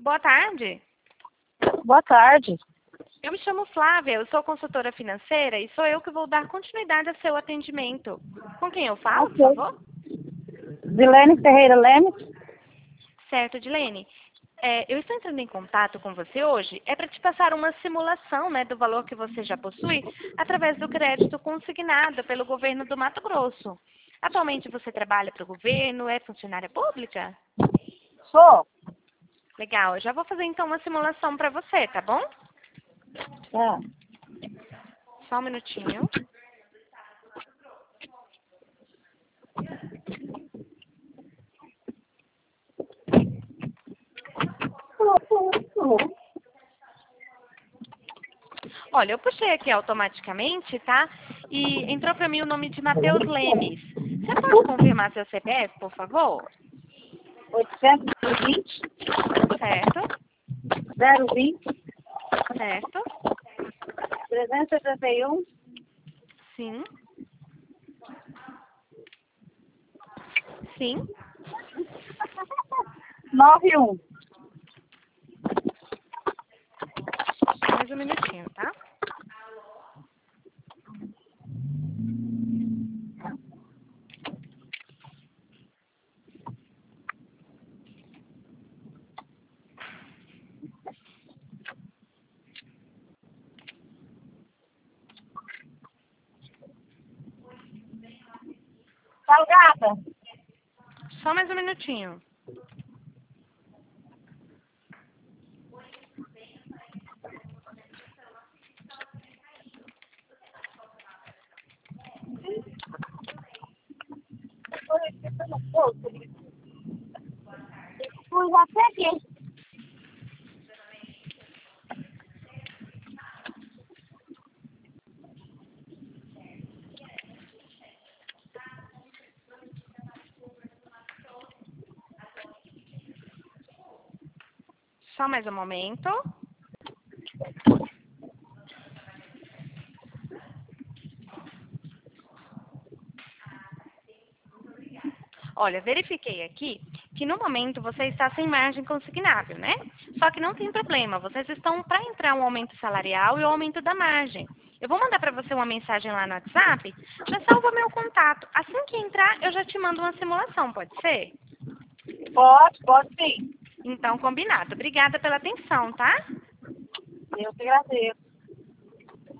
Boa tarde. Boa tarde. Eu me chamo Flávia, eu sou consultora financeira e sou eu que vou dar continuidade ao seu atendimento. Com quem eu falo, por favor? Dilene Ferreira Lemes. Certo, Dilene. Eu estou entrando em contato com você hoje, para te passar uma simulação, do valor que você já possui através do crédito consignado pelo governo do Mato Grosso. Atualmente você trabalha para o governo, é funcionária pública? Sou. Legal, eu já vou fazer então uma simulação para você, tá bom? Tá. Só um minutinho. Olha, eu puxei aqui automaticamente, tá? E entrou para mim o nome de Matheus Lemes. Você pode confirmar seu CPF, por favor? 820 Certo, 020 certo. 371 Sim. Sim. 91. Mais um minutinho, tá? Salgada. Só mais um minutinho. Fui até aqui. Só mais um momento. Olha, verifiquei aqui que no momento você está sem margem consignável, né? Só que não tem problema, vocês estão para entrar um aumento salarial e o aumento da margem. Eu vou mandar para você uma mensagem lá no WhatsApp, já salva meu contato. Assim que entrar, eu já te mando uma simulação, pode ser? Pode sim. Então, combinado. Obrigada pela atenção, tá? Eu que agradeço.